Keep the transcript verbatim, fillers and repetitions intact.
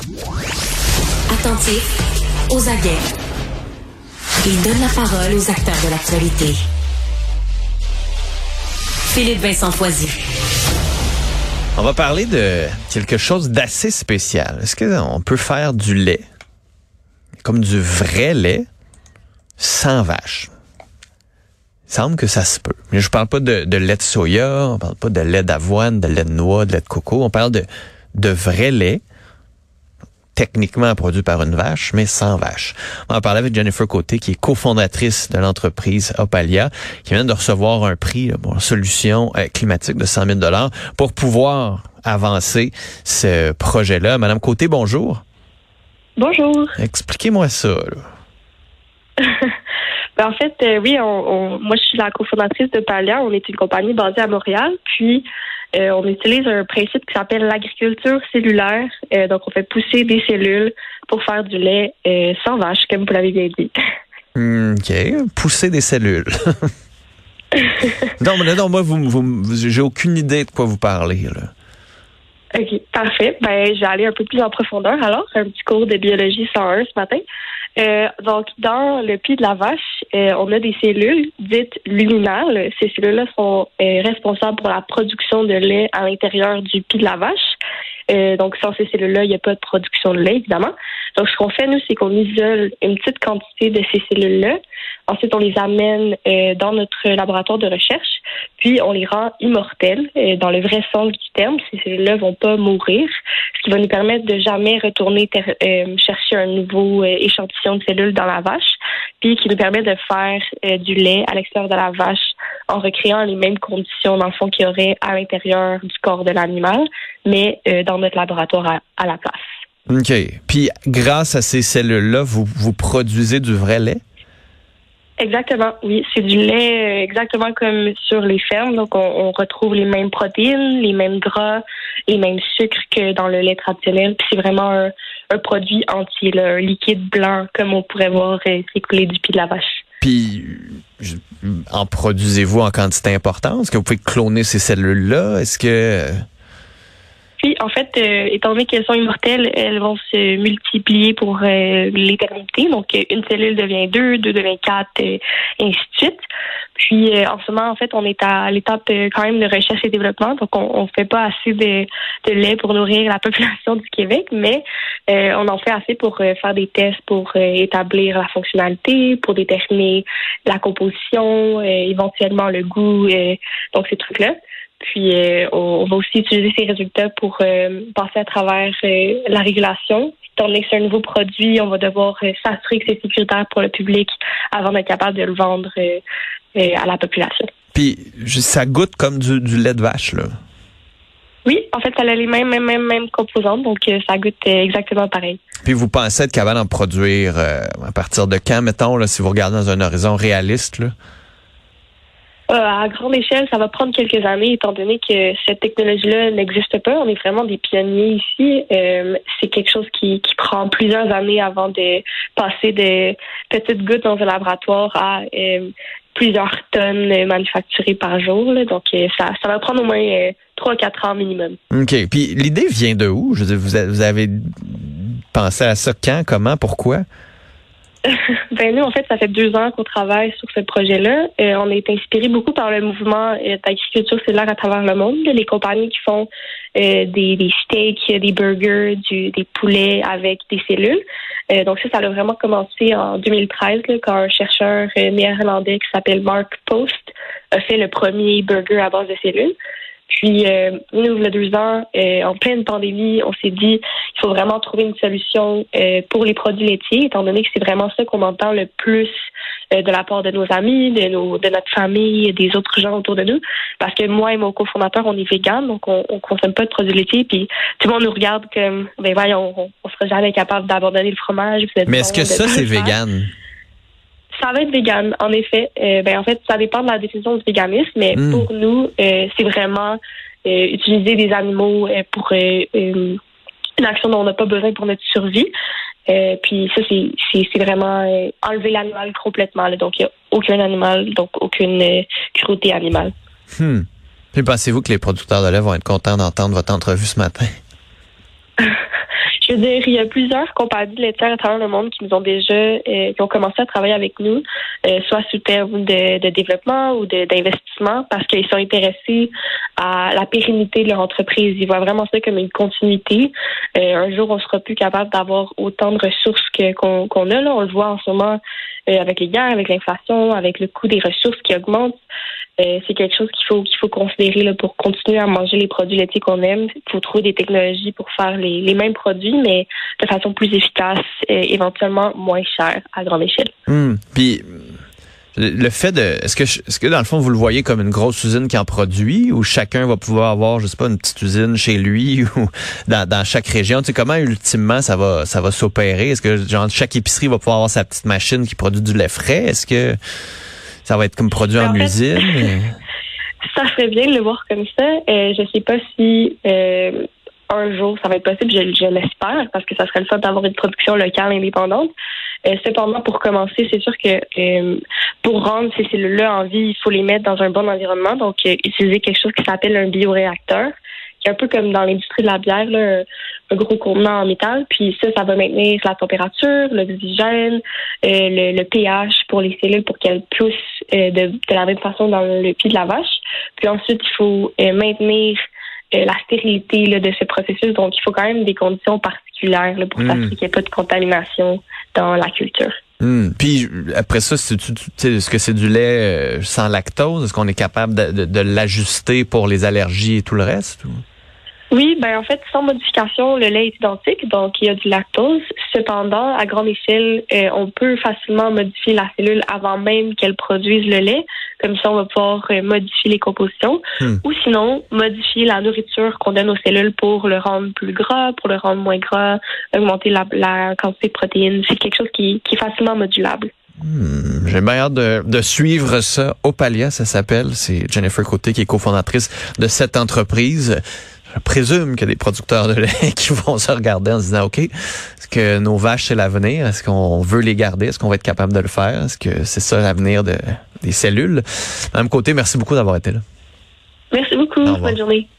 Attentif, aux aguets. Il donne la parole aux acteurs de l'actualité. Philippe Vincent Foisy. On va parler de quelque chose d'assez spécial. Est-ce qu'on peut faire du lait, comme du vrai lait, sans vache? Il semble que ça se peut. Mais je parle pas de, de lait de soya, on parle pas de lait d'avoine, de lait de noix, de lait de coco. On parle de, de vrai lait, techniquement produit par une vache, mais sans vache. On va en parler avec Jennifer Côté, qui est cofondatrice de l'entreprise Opalia, qui vient de recevoir un prix pour solution euh, climatique de cent mille dollars pour pouvoir avancer ce projet-là. Madame Côté, bonjour. Bonjour. Expliquez-moi ça, là. Ben en fait, euh, oui, on, on, moi je suis la cofondatrice de Opalia. On est une compagnie basée à Montréal. Puis euh, on utilise un principe qui s'appelle l'agriculture cellulaire. Euh, donc on fait pousser des cellules pour faire du lait euh, sans vache, comme vous l'avez bien dit. OK. Pousser des cellules. non, mais non, moi, vous, vous, vous, j'ai aucune idée de quoi vous parlez, là. OK, parfait. Ben, je vais aller un peu plus en profondeur. Alors, un petit cours de biologie cent un ce matin. Euh, donc, dans le pied de la vache, euh, on a des cellules dites luminales. Ces cellules-là sont euh, responsables pour la production de lait à l'intérieur du pied de la vache. Euh, donc, sans ces cellules-là, il n'y a pas de production de lait, évidemment. Donc, ce qu'on fait, nous, c'est qu'on isole une petite quantité de ces cellules-là. Ensuite, on les amène euh, dans notre laboratoire de recherche, puis on les rend immortelles. Euh, dans le vrai sens du terme, ces cellules-là vont pas mourir, ce qui va nous permettre de jamais retourner ter- euh, chercher un nouveau euh, échantillon de cellules dans la vache, puis qui nous permet de faire euh, du lait à l'extérieur de la vache en recréant les mêmes conditions, dans le fond, qu'il y aurait à l'intérieur du corps de l'animal, mais euh, dans notre laboratoire à, à la place. OK. Puis, grâce à ces cellules-là, vous, vous produisez du vrai lait? Exactement, oui. C'est du lait euh, exactement comme sur les fermes. Donc, on, on retrouve les mêmes protéines, les mêmes gras, les mêmes sucres que dans le lait traditionnel. Puis, c'est vraiment un, un produit entier, là, un liquide blanc, comme on pourrait voir euh, s'écouler du pied de la vache. Puis, je, en produisez-vous en quantité importante? Est-ce que vous pouvez cloner ces cellules-là? Est-ce que... Puis, en fait, euh, étant donné qu'elles sont immortelles, elles vont se multiplier pour euh, l'éternité. Donc, une cellule devient deux, deux devient quatre, euh, et ainsi de suite. Puis, euh, en ce moment, en fait, on est à l'étape euh, quand même de recherche et développement. Donc, on ne fait pas assez de, de lait pour nourrir la population du Québec, mais euh, on en fait assez pour euh, faire des tests pour euh, établir la fonctionnalité, pour déterminer la composition, euh, éventuellement le goût, euh, donc ces trucs-là. Puis, euh, on va aussi utiliser ces résultats pour euh, passer à travers euh, la régulation. Étant donné que c'est un nouveau produit, on va devoir euh, s'assurer que c'est sécuritaire pour le public avant d'être capable de le vendre euh, euh, à la population. Puis, ça goûte comme du, du lait de vache, là? Oui, en fait, ça a les mêmes, mêmes, mêmes, mêmes composantes, donc euh, ça goûte euh, exactement pareil. Puis, vous pensez être capable d'en produire euh, à partir de quand, mettons, là, si vous regardez dans un horizon réaliste, là? Euh, à grande échelle, ça va prendre quelques années, étant donné que cette technologie-là n'existe pas. On est vraiment des pionniers ici. Euh, c'est quelque chose qui, qui prend plusieurs années avant de passer de petites gouttes dans un laboratoire à euh, plusieurs tonnes manufacturées par jour. Là. Donc, euh, ça, ça va prendre au moins euh, trois à quatre ans minimum. OK. Puis, l'idée vient de où? Je veux dire, vous avez, vous avez pensé à ça quand, comment, pourquoi? Ben nous, en fait, ça fait deux ans qu'on travaille sur ce projet-là. Euh, on est inspiré beaucoup par le mouvement euh, d'agriculture cellulaire à travers le monde. Les compagnies qui font euh, des, des steaks, des burgers, du, des poulets avec des cellules. Euh, donc ça, ça a vraiment commencé en deux mille treize, là, quand un chercheur euh, néerlandais qui s'appelle Mark Post a fait le premier burger à base de cellules. Puis, euh, nous, il y a deux ans, euh, en pleine pandémie, on s'est dit il faut vraiment trouver une solution euh, pour les produits laitiers, étant donné que c'est vraiment ça qu'on entend le plus euh, de la part de nos amis, de nos, de notre famille, des autres gens autour de nous. Parce que moi et mon cofondateur, on est vegan, donc on, on consomme pas de produits laitiers. Puis tout le monde nous regarde comme, ben voyons, on, on sera jamais capable d'abandonner le fromage. Mais est-ce que ça, c'est vegan? Ça va être vegan, en effet. Euh, ben en fait, ça dépend de la définition du véganisme, mais mmh. pour nous, euh, c'est vraiment euh, utiliser des animaux euh, pour euh, euh, une action dont on n'a pas besoin pour notre survie. Euh, puis ça, c'est, c'est, c'est vraiment euh, enlever l'animal complètement. Là. Donc, il n'y a aucun animal, donc aucune euh, cruauté animale. Hmm. Puis pensez-vous que les producteurs de lait vont être contents d'entendre votre entrevue ce matin? Je Je veux dire, il y a plusieurs compagnies laitières à travers le monde qui nous ont déjà, euh, qui ont commencé à travailler avec nous, euh, soit sous terme de, de développement ou de, d'investissement, parce qu'ils sont intéressés à la pérennité de leur entreprise. Ils voient vraiment ça comme une continuité. Euh, un jour, on sera plus capable d'avoir autant de ressources que, qu'on, qu'on a. Là. On le voit en ce moment euh, avec les guerres, avec l'inflation, avec le coût des ressources qui augmente. Euh, c'est quelque chose qu'il faut qu'il faut considérer là, pour continuer à manger les produits laitiers qu'on aime. Il faut trouver des technologies pour faire les, les mêmes produits, mais de façon plus efficace et éventuellement moins chère à grande échelle. Mmh. Puis le fait de, est-ce que est-ce que dans le fond vous le voyez comme une grosse usine qui en produit, ou chacun va pouvoir avoir, je sais pas, une petite usine chez lui ou dans, dans chaque région? Tu sais, comment ultimement ça va ça va s'opérer? Est-ce que genre chaque épicerie va pouvoir avoir sa petite machine qui produit du lait frais? Est-ce que ça va être comme produit en, en fait, usine? Ça serait bien de le voir comme ça. Euh, je sais pas si euh, un jour ça va être possible, je, je l'espère, parce que ça serait le fun d'avoir une production locale indépendante. Euh, cependant, pour commencer, c'est sûr que euh, pour rendre ces cellules-là en vie, il faut les mettre dans un bon environnement. Donc, euh, utiliser quelque chose qui s'appelle un bioréacteur, qui est un peu comme dans l'industrie de la bière, là, un, un gros contenant en métal. Puis ça, ça va maintenir la température, l'oxygène, euh, le, le pH pour les cellules pour qu'elles poussent euh, de, de la même façon dans le pied de la vache. Puis ensuite, il faut euh, maintenir euh, la stérilité là, de ce processus. Donc, il faut quand même des conditions particulières là, pour mmh. s'assurer qu'il n'y ait pas de contamination dans la culture. Mmh. Puis après ça, c'est, tu, tu, est-ce que c'est du lait euh, sans lactose? Est-ce qu'on est capable de, de, de l'ajuster pour les allergies et tout le reste? Ou? Oui, ben en fait, sans modification, le lait est identique, donc il y a du lactose. Cependant, à grande échelle, euh, on peut facilement modifier la cellule avant même qu'elle produise le lait. Comme ça, on va pouvoir euh, modifier les compositions. Hmm. Ou sinon, modifier la nourriture qu'on donne aux cellules pour le rendre plus gras, pour le rendre moins gras, augmenter la, la quantité de protéines. C'est quelque chose qui, qui est facilement modulable. Hmm, j'ai bien hâte de, de suivre ça. Opalia, ça s'appelle. C'est Jennifer Côté qui est cofondatrice de cette entreprise. Je présume qu'il y a des producteurs de lait qui vont se regarder en se disant, OK, est-ce que nos vaches, c'est l'avenir? Est-ce qu'on veut les garder? Est-ce qu'on va être capable de le faire? Est-ce que c'est ça l'avenir de, des cellules? Madame Côté, merci beaucoup d'avoir été là. Merci beaucoup. Bonne journée.